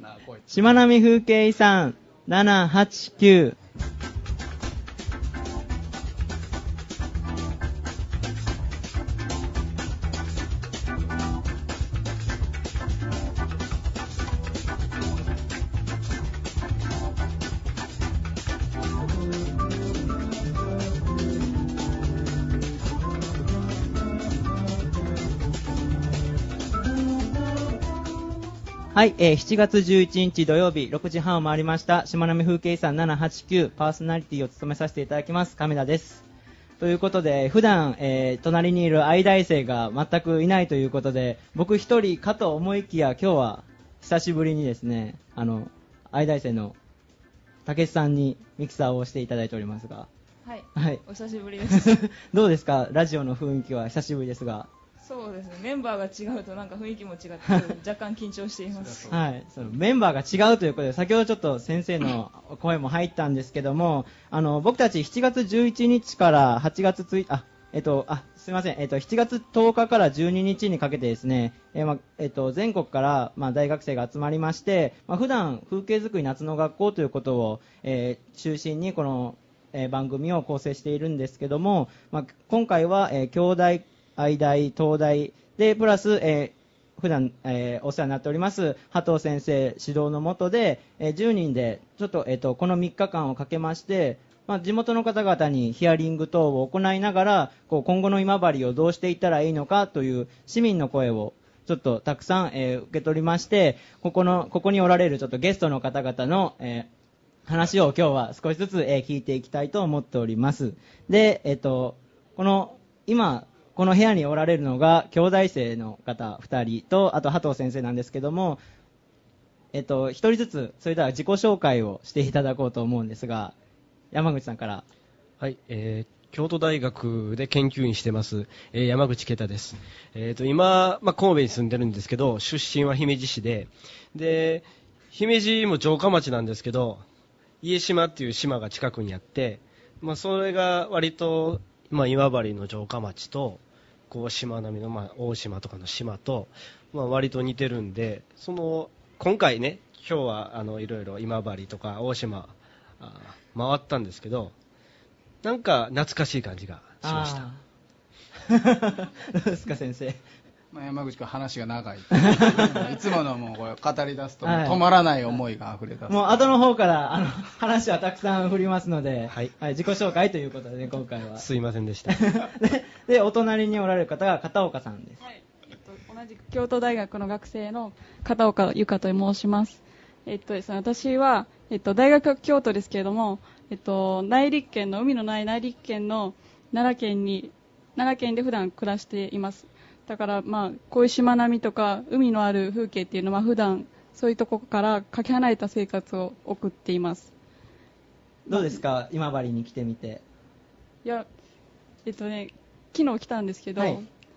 な、こいつ。 しまなみ風景遺産789。はい、7月11日土曜日6時半を回りました。しまなみ風景遺産789パーソナリティを務めさせていただきます亀田です。ということで普段、隣にいる愛大生が全くいないということで、僕一人かと思いきや今日は久しぶりにですね、愛大生の武さんにミキサーをしていただいておりますが、 はい、 はい、 お久しぶりですどうですか、ラジオの雰囲気は久しぶりですが。 そうですね、メンバーが違うとなんか雰囲気も違って若干緊張していますはい、そのメンバーが違うということで、先ほどちょっと先生の声も入ったんですけども、僕たち7月11日から8月1日、すいません、7月10日から12日にかけてですね、全国から、大学生が集まりまして、普段風景づくり夏の学校ということを、中心にこの、番組を構成しているんですけども、今回は、京大、愛大、東大でプラス、普段、お世話になっております波藤先生指導の下で、10人でちょっと、この3日間をかけまして、地元の方々にヒアリング等を行いながら、今後の今治をどうしていったらいいのかという市民の声をちょっとたくさん、受け取りまして、ここにおられるちょっとゲストの方々の、話を今日は少しずつ、聞いていきたいと思っております。で、今この部屋におられるのが京大生の方2人と、あと波藤先生なんですけども、1人ずつそれでは自己紹介をしていただこうと思うんですが、山口さんから。 はい、京都大学で研究員してます、山口啓太です。今、神戸に住んでるんですけど、出身は姫路市で、姫路も城下町なんですけど、家島っていう島が近くにあって、それが割と今治の城下町としまなみの、大島とかの島と、割と似てるんで、今回ね、今日はいろいろ今治とか大島回ったんですけど、なんか懐かしい感じがしました。 どうですか先生。 山口君話が長いいつものもうこれ語り出すと止まらない思いが溢れ出す、 もう後の方から話はたくさん振りますので、はい、自己紹介ということでね、今回はすいませんでしたでお隣におられる方が片岡さんです。 はい、同じく京都大学の学生の片岡由香と申します。ですね、私は、大学は京都ですけれども、内陸県の海のない内陸県の奈良県で普段暮らしています。だからこういうしまなみとか海のある風景っていうのは普段そういうところからかけ離れた生活を送っています。 どうですか、今治に来てみて。 いや、昨日来たんですけど、はい、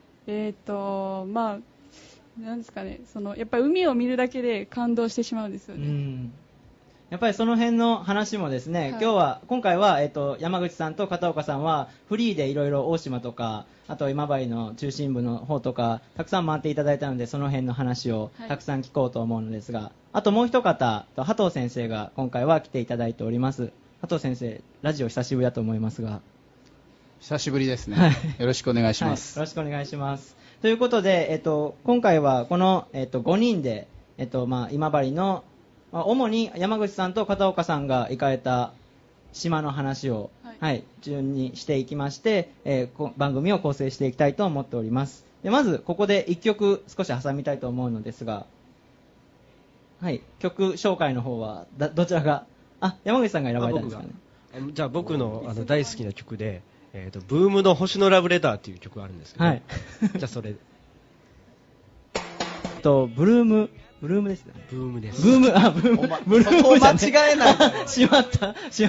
なんですかね、やっぱり海を見るだけで感動してしまうんですよね。 やっぱりその辺の話もですね、はい、今回は、山口さんと片岡さんはフリーでいろいろ大島とか、あと今治の中心部の方とかたくさん回っていただいたので、その辺の話をたくさん聞こうと思うのですが、はい、あともう一方、波藤先生が今回は来ていただいております。波藤先生、ラジオ久しぶりだと思いますが。 久しぶりですね、はい、よろしくお願いします、 はい、よろしくお願いします。ということで、今回はこの、5人で、今治の主に山口さんと片岡さんが行かれた島の話を、はい、順にしていきまして、番組を構成していきたいと思っております。でまずここで1曲少し挟みたいと思うのですが、はい、曲紹介の方はどちらが、山口さんが選ばれたんですかね。 じゃあ僕の、大好きな曲で、ブームの星のラブレターっていう曲があるんですけど、はい、じゃあそれブルームですね。 ブームです。 ブームじゃね。 間違えないしまった。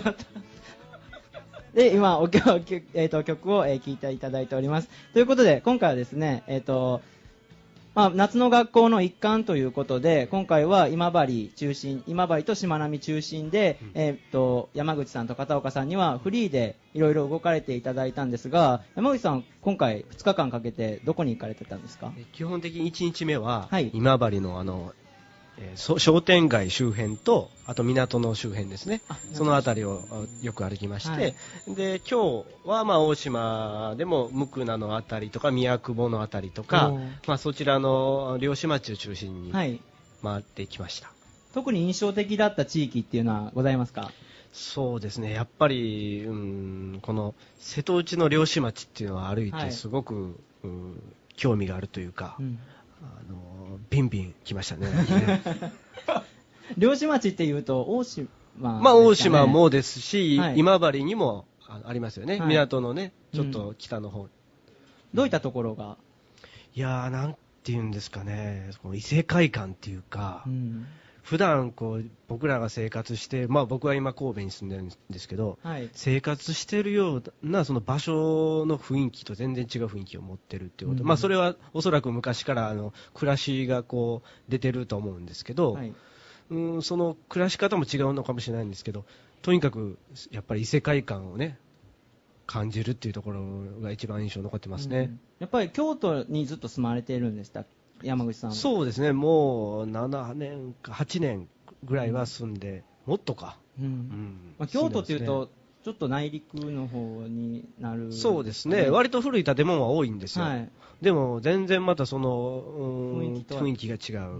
で、今、曲を聴いていただいております。ということで、今回はですね、夏の学校の一環ということで、今回は今治としまなみ中心で、山口さんと片岡さんにはフリーでいろいろ動かれていただいたんですが、山口さん、今回2日間かけてどこに行かれてたんですか？ 基本的に1日目は、今治の商店街周辺と、あと港の周辺ですね。そのあたりをよく歩きまして、はい、で、今日は大島でも無垢なのあたりとか、宮久保のあたりとか、そちらの漁師町を中心に回ってきました。 特に印象的だった地域っていうのはございますか？ そうですね、やっぱり、この瀬戸内の漁師町っていうのは歩いてすごく、興味があるというか、ビンビン来ましたね。 漁師町っていうと大島、 大島もですし、今治にもありますよね、港のね、ちょっと北の方。 どういったところが？ いやー、なんていうんですかね、異世界観っていうか、普段僕らが生活して、僕は今神戸に住んでるんですけど、生活してるようなその場所の雰囲気と全然違う雰囲気を持ってるっていうこと、それはおそらく昔から暮らしが出てると思うんですけど、その暮らし方も違うのかもしれないんですけど、とにかくやっぱり異世界観をね感じるっていうところが一番印象に残ってますね。 やっぱり京都にずっと住まれているんでしたっけ？山口さんは。 そうですね、もう7年か8年ぐらいは住んで、もっとか、 京都っていうとちょっと内陸の方になる、 そうですね、割と古い建物は多いんですよ、でも全然またその雰囲気が違う、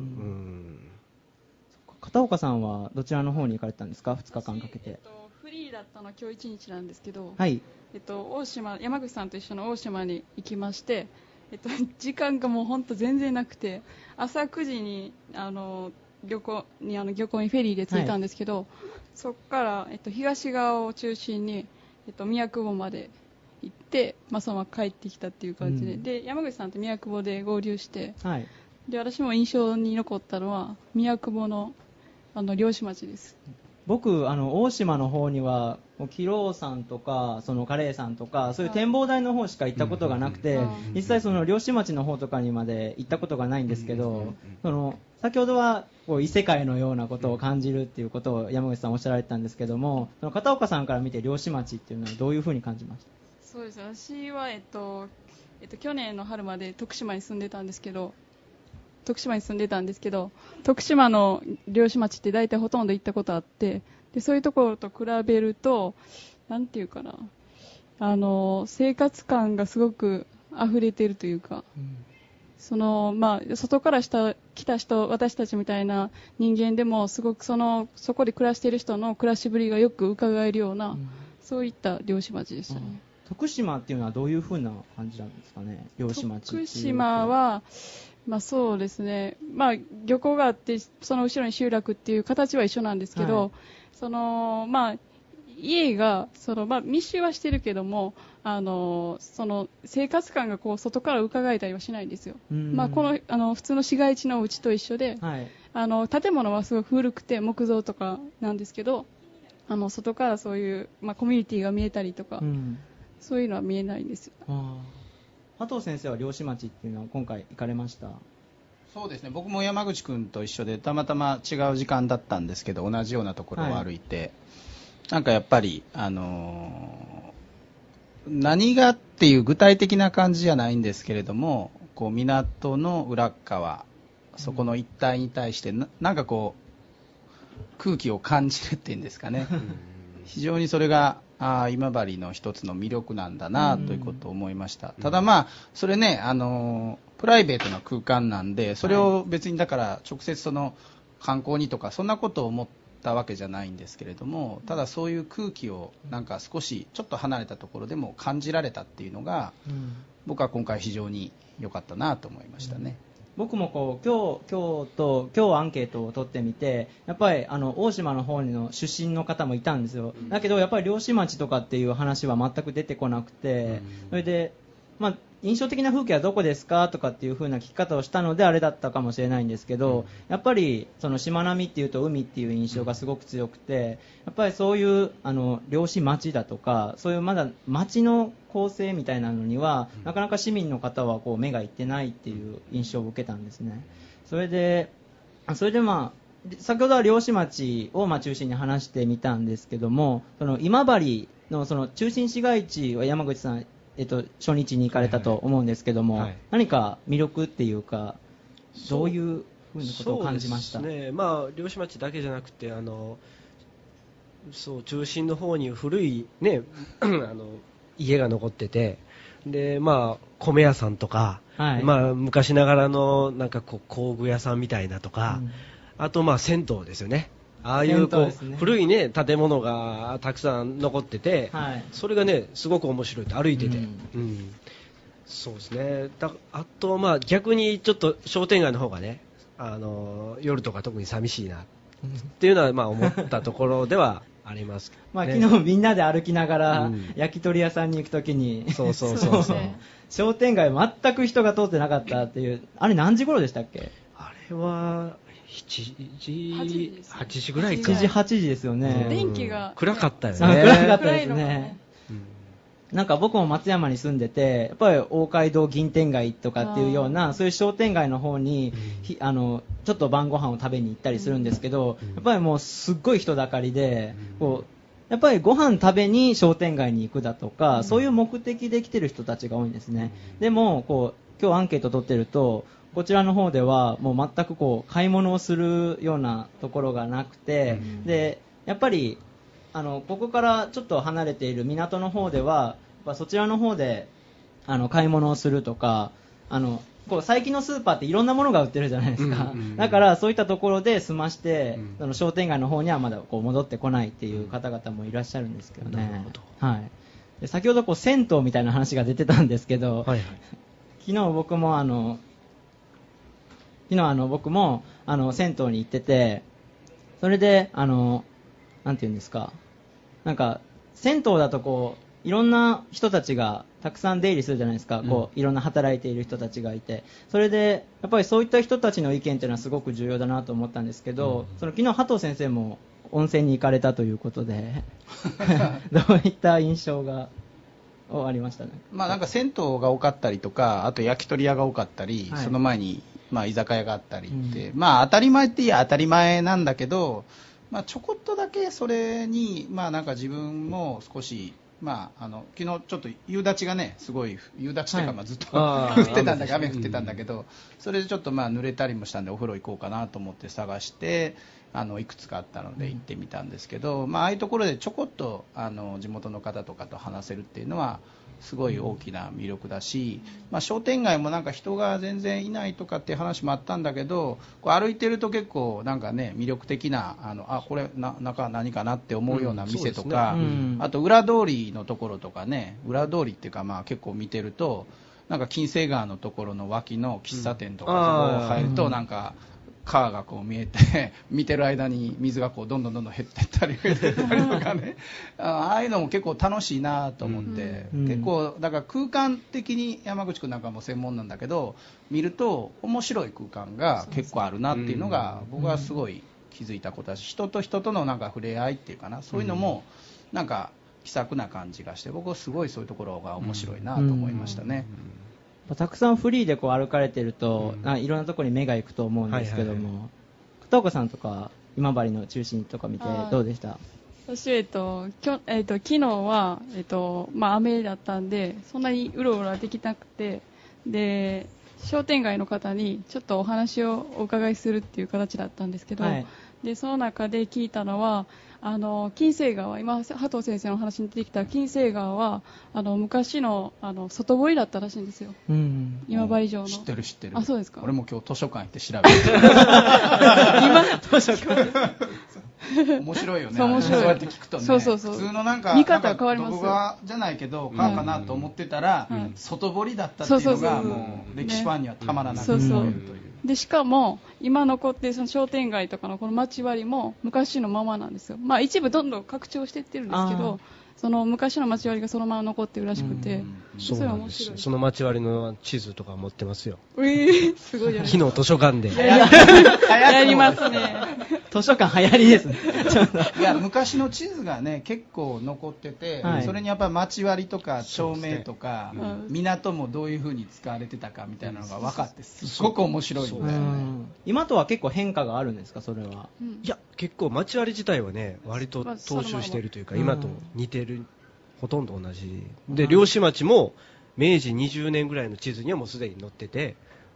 片岡さんはどちらの方に行かれたんですか？2日間かけて。 フリーだったのは今日1日なんですけど、 大島、山口さんと一緒の大島に行きまして、時間がもう本当全然なくて、朝9時に漁港にフェリーで着いたんですけど、そこから、東側を中心に、宮久保まで行って、そのまま帰ってきたっていう感じで、で山口さんと宮久保で合流して、で私も印象に残ったのは宮久保の漁師町です。 僕大島の方には木郎山とかそのカレー山とかそういう展望台の方しか行ったことがなくて、実際その漁師町の方とかにまで行ったことがないんですけど、先ほどは異世界のようなことを感じるっていうことを山口さんおっしゃられてたんですけども、その片岡さんから見て漁師町っていうのはどういうふうに感じました？ そうです、私は去年の春まで徳島に住んでたんですけど、徳島の漁師町って大体ほとんど行ったことあって、でそういうところと比べると、なんていうかな、生活感がすごく溢れているというか、外から来た人、私たちみたいな人間でもすごくそこで暮らしている人の暮らしぶりがよく伺えるような、そういった漁師町でしたね。 徳島っていうのはどういう風な感じなんですかね、漁師町っていう。 徳島はそうですね、漁港があってその後ろに集落っていう形は一緒なんですけど、家が密集はしてるけども、その生活感が外から伺えたりはしないんですよ。普通の市街地のうちと一緒で、建物はすごく古くて木造とかなんですけど、外からそういう、コミュニティが見えたりとか、そういうのは見えないんですよ。 加藤先生は漁師町っていうのは今回行かれました？ そうですね、僕も山口君と一緒でたまたま違う時間だったんですけど、同じようなところを歩いて、なんかやっぱり、何がっていう具体的な感じじゃないんですけれども、港の裏側、そこの一帯に対してなんか空気を感じるっていうんですかね、非常にそれが今治の一つの魅力なんだなということを思いました。ただそれね、プライベートな空間なんで、それを別にだから直接その観光にとかそんなことを思ったわけじゃないんですけれども、ただそういう空気をなんか少しちょっと離れたところでも感じられたっていうのが、僕は今回非常に良かったなと思いましたね。 僕も今日アンケートを取ってみて、やっぱり大島の方の出身の方もいたんですよ。だけどやっぱり漁師町とかっていう話は全く出てこなくて、それで印象的な風景はどこですかとかっていう風な聞き方をしたのであれだったかもしれないんですけど、やっぱりそのしまなみっていうと海っていう印象がすごく強くて、やっぱりそういう漁師町だとかそういうまだ町の構成みたいなのにはなかなか市民の方は目がいってないっていう印象を受けたんですね。それで先ほどは漁師町を中心に話してみたんですけども、その今治のその中心市街地は山口さん初日に行かれたと思うんですけども、何か魅力っていうかどういうふうなことを感じました。 そうですね、まあ、漁師町だけじゃなくてそう中心の方に古い、ね、家が残ってて、で、まあ、米屋さんとか、 はい、 まあ、昔ながらのなんかこう工具屋さんみたいなとか、あとまあ銭湯ですよね。ああいうこう、ね、古い、ね、建物がたくさん残ってて、はい、それがねすごく面白いって歩いてて、そうですね。あとまあ逆にちょっと商店街の方がね、夜とか特に寂しいなっていうのはまあ思ったところではありますけど、ね。 まあ昨日みんなで歩きながら、焼き鳥屋さんに行くときに、 そう商店街全く人が通ってなかったっていう、あれ何時頃でしたっけ？ あれは8時ぐらいか。 7時、8時ですよね。 電気が暗かったよね。 暗かったですね。なんか僕も松山に住んでて、やっぱり大街道銀天街とかっていうような、そういう商店街の方に、ちょっと晩ご飯を食べに行ったりするんですけど、やっぱりもうすっごい人だかりで、こう、やっぱりご飯食べに商店街に行くだとか、そういう目的で来てる人たちが多いんですね。でも、こう、今日アンケート取ってると、こちらの方ではもう全くこう買い物をするようなところがなくて、でやっぱりここからちょっと離れている港の方ではそちらの方で買い物をするとか、こう最近のスーパーっていろんなものが売ってるじゃないですか、だからそういったところで済まして、商店街の方にはまだこう戻ってこないっていう方々もいらっしゃるんですけどね。はい、で先ほどこう銭湯みたいな話が出てたんですけど、はいはい、昨日僕も銭湯に行ってて、それでなんていうんですか、なんか銭湯だとこういろんな人たちがたくさん出入りするじゃないですか、こういろんな働いている人たちがいて、それでやっぱりそういった人たちの意見というのはすごく重要だなと思ったんですけど、その昨日加藤先生も温泉に行かれたということでどういった印象がありましたね。 まあなんか銭湯が多かったりとか、あと焼き鳥屋が多かったり、その前にまあ居酒屋があったりって、まあ当たり前っていや当たり前なんだけど、まあちょこっとだけそれにまあなんか自分も少しまあ昨日ちょっと夕立がねすごい夕立というかまあずっと降ってたんだけど、雨降ってたんだけど、それでちょっとまあ濡れたりもしたんでお風呂行こうかなと思って探していくつかあったので行ってみたんですけど、まあああいうところでちょこっと地元の方とかと話せるっていうのはすごい大きな魅力だし、まあ、商店街もなんか人が全然いないとかっていう話もあったんだけど、こう歩いてると結構なんかね魅力的なこれ中何かなって思うような店とか、あと裏通りのところとかね、裏通りっていうかまあ結構見てるとなんか金星川のところの脇の喫茶店とか入るとなんか川がこう見えて見てる間に水がこうどんどん減っていったり増えていったりとかねああいうのも結構楽しいなと思って、結構だから空間的に山口君なんかも専門なんだけど見ると面白い空間が結構あるなっていうのが僕はすごい気づいたことだし、人と人とのなんか触れ合いっていうかな、そういうのもなんか気さくな感じがして、僕はすごいそういうところが面白いなと思いましたね。 たくさんフリーでこう歩かれてると、いろんなところに目が行くと思うんですけども、片岡さんとか今治の中心とか見てどうでした？ 私、昨日は、まあ、雨だったんでそんなにうろうろできなくて、で商店街の方にちょっとお話をお伺いするっていう形だったんですけど、でその中で聞いたのは金星川、今加藤先生の話に出てきた金星川は昔の外堀だったらしいんですよ、今治城の。 知ってる知ってる。 あ、そうですか。 俺も今日図書館行って調べて今図書館面白いよね。 そう面白い。 そうやって聞くとね、 普通のなんか見方が変わります。 動画じゃないけど川かなと思ってたら、外堀だったっていうのがもう歴史ファンにはたまらなく思えるという。 でしかも今残っているその商店街とかのこの街割りも昔のままなんですよ。まあ一部どんどん拡張していってるんですけど、その昔の街割りがそのまま残ってるらしくて、 そうなんです。その街割りの地図とか持ってますよ。 すごいじゃないですか。 昨日図書館でやりますね。 図書館流行りですね。 いや昔の地図がね結構残ってて、それにやっぱり街割りとか町名とか、港もどういう風に使われてたかみたいなのが分かってすごく面白いんだよね。 今とは結構変化があるんですか、それは？ いや結構街割り自体はね割と踏襲しているというか、今と似てる、ほとんど同じで、漁師町も明治20年ぐらいの地図にはもうすでに載ってて、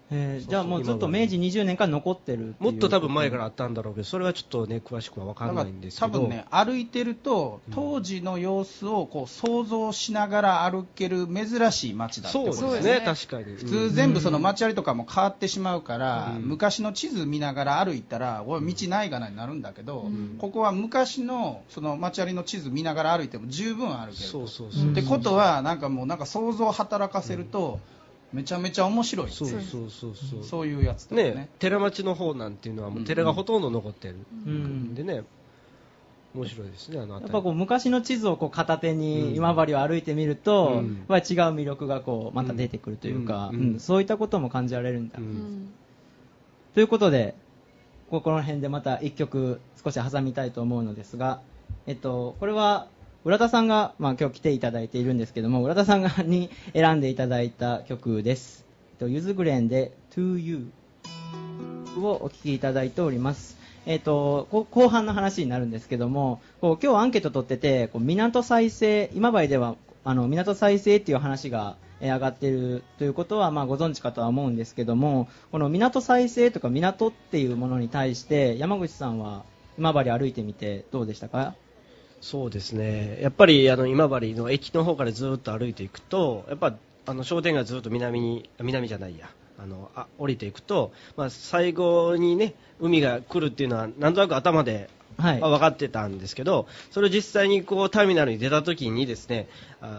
じゃあもうずっと明治20年から残ってるっていう。 もっと多分前からあったんだろうけど、それはちょっとね、詳しくは分かんないんですけど。 多分ね、歩いてると、当時の様子をこう想像しながら歩ける珍しい街だってことそうですね、確かに。 普通全部その街歩りとかも変わってしまうから、昔の地図見ながら歩いたら、おい道ないかなになるんだけど、ここは昔のその街歩りの地図見ながら歩いても十分歩ける。 そうそうそう。 ってことは、なんかもうなんか想像を働かせると、めちゃめちゃ面白い。そういうやつとかね。 寺町の方なんていうのはもう寺がほとんど残ってる。でね、面白いですね、あの辺り。 やっぱこう昔の地図をこう片手に今治を歩いてみると、違う魅力がこうまた出てくるというか、そういったことも感じられるんだ。ということで、この辺でまた一曲少し挟みたいと思うのですが、これは浦田さんが、今日来ていただいているんですけども、浦田さんに選んでいただいた曲です。ゆずグレンで To You をお聴きいただいております。後半の話になるんですけども、今日アンケート取ってて、港再生、今治では港再生っていう話が上がっているということはご存知かとは思うんですけども、この港再生とか港っていうものに対して山口さんは今治歩いてみてどうでしたか？ そうですね、やっぱり今治の駅の方からずっと歩いていくと、やっぱ商店街ずっと南じゃないや、降りていくと、最後にね海が来るっていうのはなんとなく頭で分かってたんですけど、それを実際にこうターミナルに出た時にですね、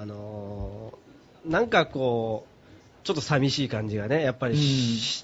なんかこうちょっと寂しい感じがねやっぱりした、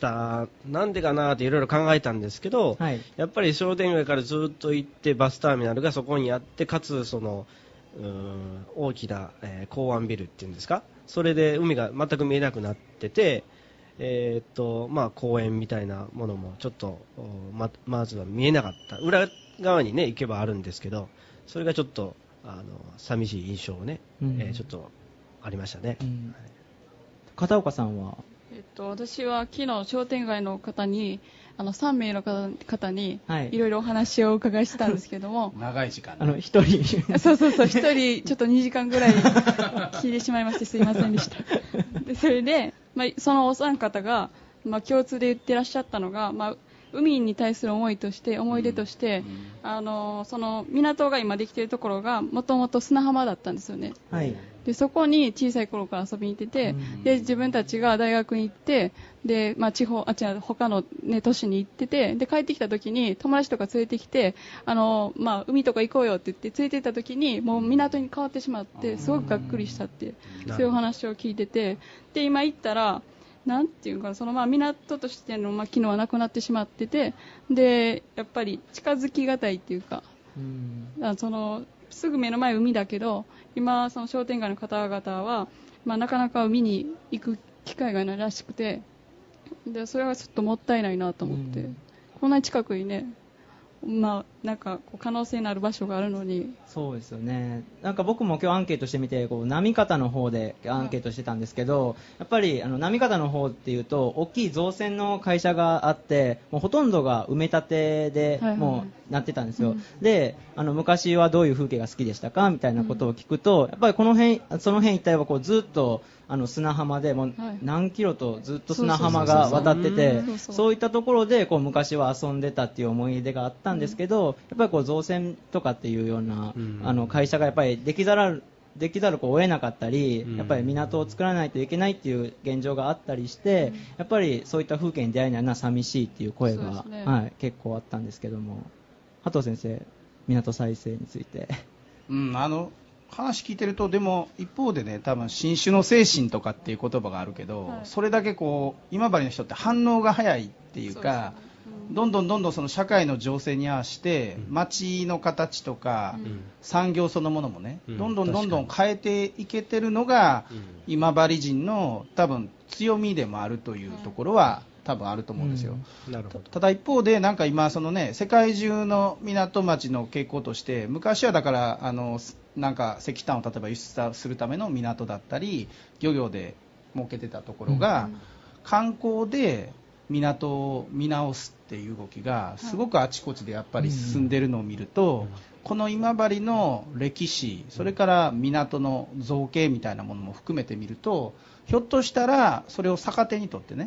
なんでかなっていろいろ考えたんですけど、やっぱり商店街からずっと行ってバスターミナルがそこにあって、かつその大きな、港湾ビルっていうんですか、それで海が全く見えなくなってて、公園みたいなものもちょっと まずは見えなかった。裏側にね行けばあるんですけど、それがちょっと寂しい印象をね、ちょっとありましたね。 片岡さんは？ 私は昨日商店街の方に3名の方にいろいろお話をお伺いしてたんですけども、 長い時間 1人そう1人ちょっと2時間ぐらい聞いてしまいましてすいませんでした。でそれで、そのお三方が、共通で言ってらっしゃったのが、海に対する思い出として、その港が今できているところがもともと砂浜だったんですよね。でそこに小さい頃から遊びに行ってて、で自分たちが大学に行って、で他の、都市に行ってて、で帰ってきた時に友達とか連れてきて海とか行こうよって言って連れて行った時にもう港に変わってしまって、すごくがっくりしたって、そういうお話を聞いてて、で今行ったらなんていうか、その港としての機能はなくなってしまってて、でやっぱり近づきがたいっていうか、そのすぐ目の前海だけど、今その商店街の方々は、なかなか海に行く機会がないらしくて、でそれはちょっともったいないなと思って、こんなに近くにね、なんかこう可能性のある場所があるのに。 そうですよね。なんか僕も今日アンケートしてみて、浪方の方でアンケートしてたんですけど、やっぱり浪方の方っていうと大きい造船の会社があって、もうほとんどが埋め立てでもうなってたんですよ。で昔はどういう風景が好きでしたかみたいなことを聞くと、やっぱりその辺一帯はずっと砂浜でもう何キロとずっと砂浜が渡ってて、そういったところで昔は遊んでたっていう思い出があったんですけど、やっぱり造船とかっていうような会社がやっぱりできざるを得なかったり、やっぱり港を作らないといけないっていう現状があったりして、やっぱりそういった風景に出会えないのは寂しいっていう声が、結構あったんですけども、加藤先生、港再生について。 話聞いてると、でも一方でね、多分新種の精神とかっていう言葉があるけど、それだけ今治の人って反応が早いっていうか、どんどんその社会の情勢に合わせて街の形とか産業そのものもね、どんどん変えていけてるのが今治人の多分強みでもあるというところは多分あると思うんですよ。ただ一方でなんか今そのね、世界中の港町の傾向として、昔はだからなんか石炭を例えば輸出するための港だったり漁業で儲けてたところが、観光で港を見直すっていう動きがすごくあちこちでやっぱり進んでるのを見ると、この今治の歴史、それから港の造形みたいなものも含めて見ると、ひょっとしたらそれを逆手にとってね、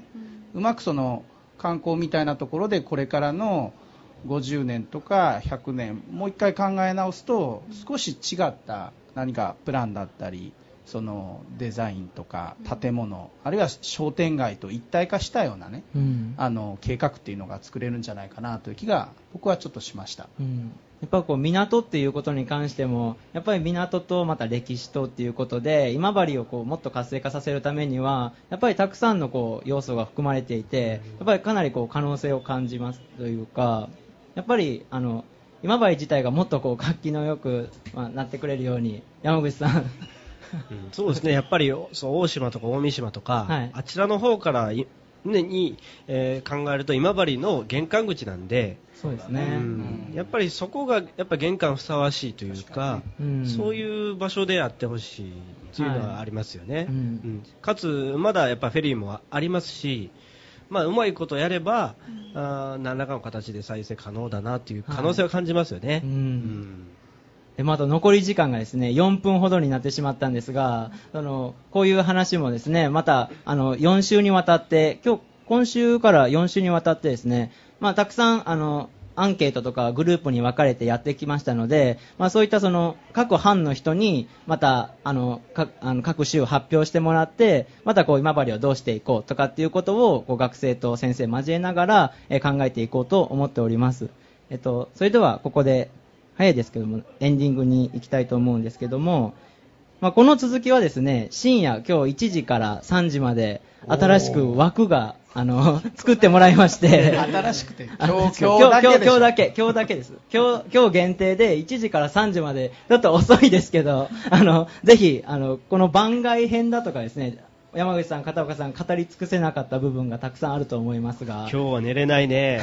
うまくその観光みたいなところでこれからの50年とか100年もう一回考え直すと少し違った何かプランだったりそのデザインとか建物あるいは商店街と一体化したようなね、計画っていうのが作れるんじゃないかなという気が僕はちょっとしました。 やっぱこう港っていうことに関してもやっぱり港とまた歴史とっていうことで今治をこうもっと活性化させるためにはやっぱりたくさんのこう要素が含まれていてやっぱりかなりこう可能性を感じますというかやっぱり今治自体がもっとこう活気のよく、なってくれるように山口さんそうですね、やっぱりそう大島とか大三島とか、 はい、 あちらの方から考えると今治の玄関口なんで、 そうですね、 やっぱりそこがやっぱ玄関ふさわしいというか、そういう場所であってほしいというのはありますよね、かつまだやっぱフェリーもありますし、うまいことやれば、何らかの形で再生可能だなという可能性を感じますよね。 でまた残り時間がですね4分ほどになってしまったんですがこういう話もですねまた4週にわたって今週から4週にわたってですね、たくさんアンケートとかグループに分かれてやってきましたので、そういったその各班の人にまた各週発表してもらってまたこう今治をどうしていこうとかっていうことをこう学生と先生交えながら考えていこうと思っております。それではここで早いですけどもエンディングに行きたいと思うんですけども、この続きはですね深夜今日1時から3時まで新しく枠が作ってもらいまして新しくて今日だけです。今日限定で1時から3時までちょっと遅いですけどぜひこの番外編だとかですね山口さん片岡さん語り尽くせなかった部分がたくさんあると思いますが今日は寝れないね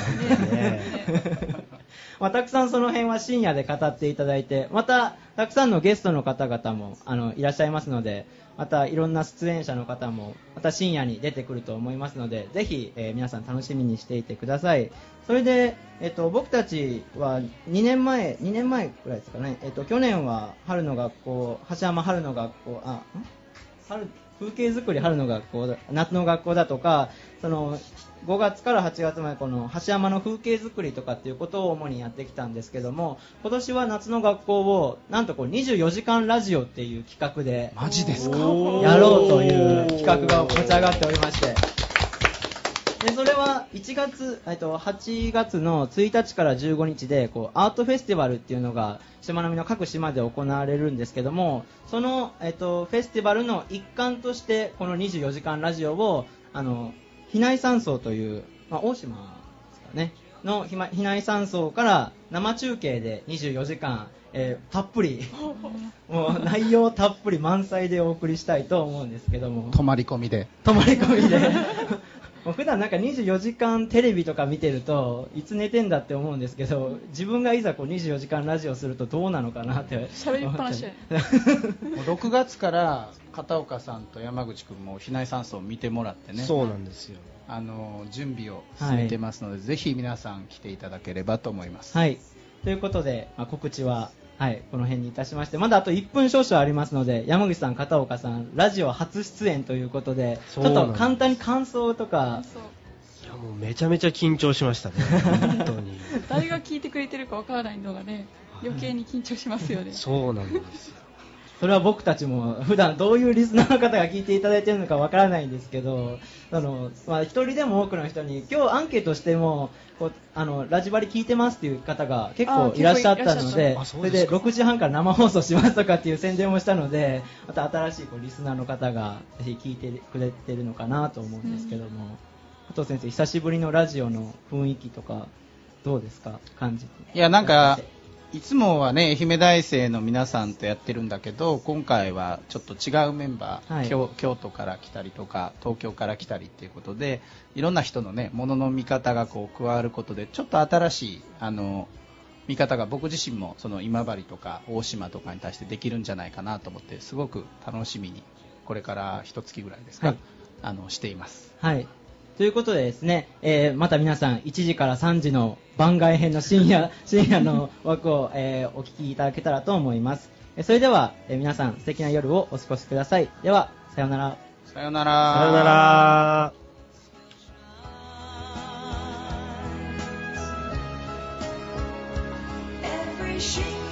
たくさんその辺は深夜で語っていただいてまたたくさんのゲストの方々もいらっしゃいますのでまたいろんな出演者の方もまた深夜に出てくると思いますのでぜひ、皆さん楽しみにしていてください。それで、僕たちは2年前ぐらいですかね、去年は春の学校橋山春の学校風景作り春の学校夏の学校だとかその5月から8月までこの橋山の風景作りとかっていうことを主にやってきたんですけども今年は夏の学校をなんとこう24時間ラジオっていう企画でマジですかやろうという企画が持ち上がっておりましてでそれは8月の1日から15日でこうアートフェスティバルっていうのがしまなみの各島で行われるんですけどもその、フェスティバルの一環としてこの24時間ラジオを避内山荘という、大島ですかねの避内山荘から生中継で24時間、たっぷりもう内容たっぷり満載でお送りしたいと思うんですけども泊まり込みでもう普段なんか24時間テレビとか見てるといつ寝てんだって思うんですけど自分がいざこう24時間ラジオするとどうなのかなって喋りっぱなしで 6月から片岡さんと山口君も避内山荘を見てもらってねそうなんですよ準備を進めてますので、ぜひ皆さん来ていただければと思います。 はい、ということで、告知は、この辺にいたしましてまだあと1分少々ありますので山口さん片岡さんラジオ初出演ということでちょっと簡単に感想とかいやもうめちゃめちゃ緊張しましたね本当に誰が聞いてくれてるかわからないのがね余計に緊張しますよねそうなんですよそれは僕たちも普段どういうリスナーの方が聞いていただいているのかわからないんですけど一人でも多くの人に今日アンケートしてもラジバリ聞いてますっていう方が結構いらっしゃったのでそれで6時半から生放送しますとかっていう宣伝もしたのでまた新しいリスナーの方がぜひ聞いてくれてるのかなと思うんですけども、加藤先生久しぶりのラジオの雰囲気とかどうですか感じて。 いやなんかいつもはね愛媛大生の皆さんとやってるんだけど今回はちょっと違うメンバー、京都から来たりとか東京から来たりっていうことでいろんな人のねものの見方がこう加わることでちょっと新しい見方が僕自身もその今治とか大島とかに対してできるんじゃないかなと思ってすごく楽しみにこれから1月ぐらいですか、しています。 はいということでですね、また皆さん1時から3時の番外編の深夜の枠を、お聞きいただけたらと思います。それでは、皆さん素敵な夜をお過ごしください。ではさようなら。 さようなら。 さようなら。 配信